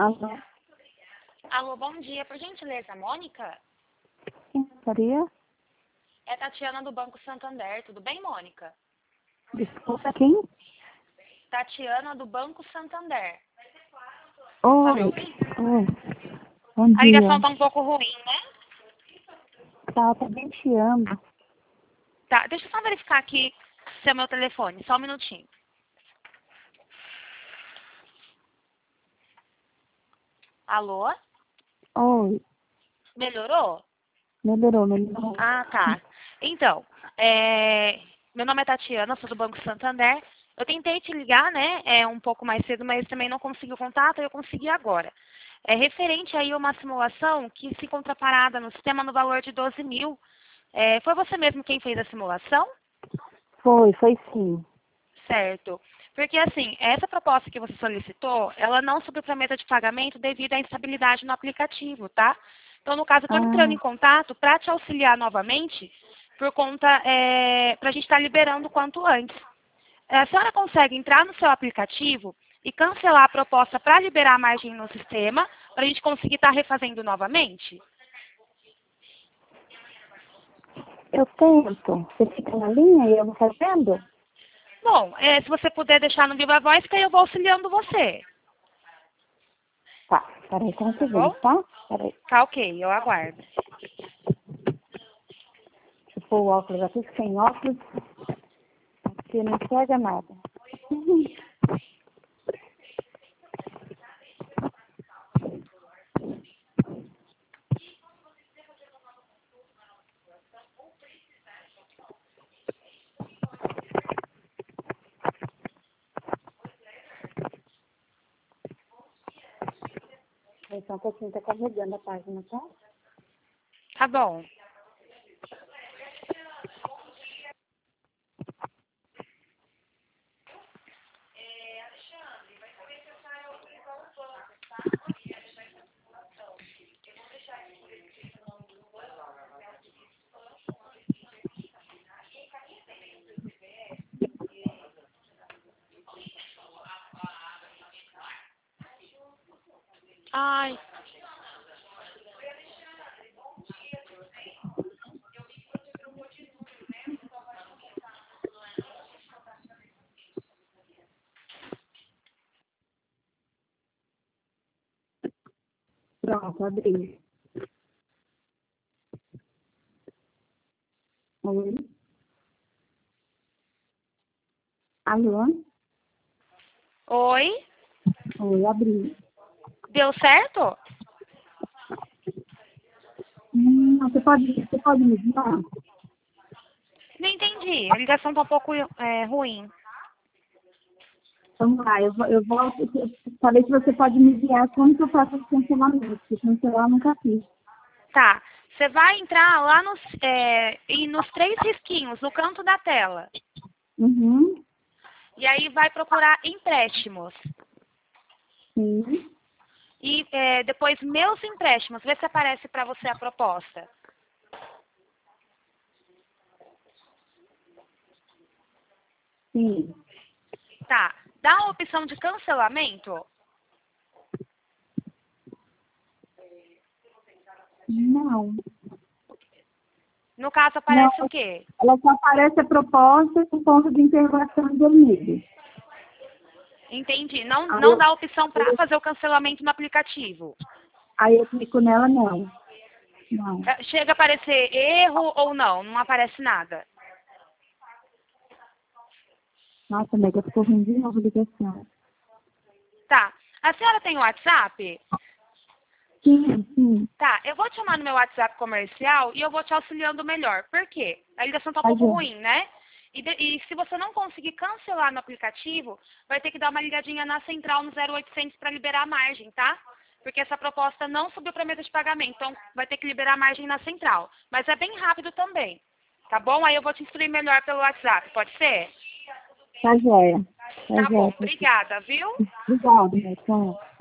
Alô? Alô, bom dia. Por gentileza, Mônica? Quem gostaria? É Tatiana do Banco Santander. Tudo bem, Mônica? Desculpa, quem? Tatiana do Banco Santander. Tá me Oi. ouvindo? Oi. Bom A ligação dia. tá um pouco ruim, né? Tá bem te amo. Tá, deixa eu só verificar aqui se é meu telefone. Só um minutinho. Alô? Oi. Melhorou? Melhorou. Ah, tá. Então, meu nome é Tatiana, sou do Banco Santander. Eu tentei te ligar, né, um pouco mais cedo, mas também não consegui o contato, eu consegui agora. É referente aí a uma simulação que se encontra parada no sistema no valor de 12 mil. Foi você mesmo quem fez a simulação? Foi sim. Certo. Porque, assim, essa proposta que você solicitou, ela não subiu para a mesa de pagamento devido à instabilidade no aplicativo, tá? Então, no caso, eu estou entrando em Ah, contato para te auxiliar novamente, por conta, para a gente estar liberando o quanto antes. A senhora consegue entrar no seu aplicativo e cancelar a proposta para liberar a margem no sistema, para a gente conseguir estar refazendo novamente? eu tento. Você fica na linha e eu vou fazendo? Bom, se você puder deixar no Viva Voz, que aí eu vou auxiliando você, Tá. Peraí, só um tá bom? segundo, tá? Peraí. Tá ok, eu aguardo. Deixa eu pôr o óculos aqui, que sem óculos, aqui não enxerga nada. Peraí, só um pouquinho, tá carregando a página, tá? Tá bom. Ai, Pronto, abri. Oi. Alô? oi? Oi, abri. Deu certo? Você pode me dar? Não entendi. A ligação tá um pouco ruim. Vamos lá, eu volto. Saber se você pode me enviar como que eu faço esse cancelamento, porque cancelar eu nunca fiz. Tá. Você vai entrar lá nos três risquinhos, no canto da tela. Uhum. E aí vai procurar empréstimos. Sim. E depois meus empréstimos. Vê se aparece para você a proposta. Sim. Tá. Dá a opção de cancelamento. Não. No caso, Não, aparece o quê? ela só aparece a proposta com ponto de interrogação vermelho. Entendi. Não, Aí não eu, dá opção para fazer o cancelamento no aplicativo. aí eu clico nela, não. Não. Chega a aparecer erro ou não? Não aparece nada. Nossa, Mega, ficou ruim de novo a ligação. Tá. A senhora tem WhatsApp? Sim. Tá, eu vou te chamar no meu WhatsApp comercial e eu vou te auxiliando melhor. Por quê? A ligação tá um Tá pouco bom. ruim, né? E se você não conseguir cancelar no aplicativo, vai ter que dar uma ligadinha na central no 0800 para liberar a margem, tá? Porque essa proposta não subiu para mesa de pagamento, então vai ter que liberar a margem na central. Mas é bem rápido também, tá bom? Aí eu vou te instruir melhor pelo WhatsApp, pode ser? Tá joia. Tá Tá bom, joia. obrigada, viu? Obrigada, né? Tchau.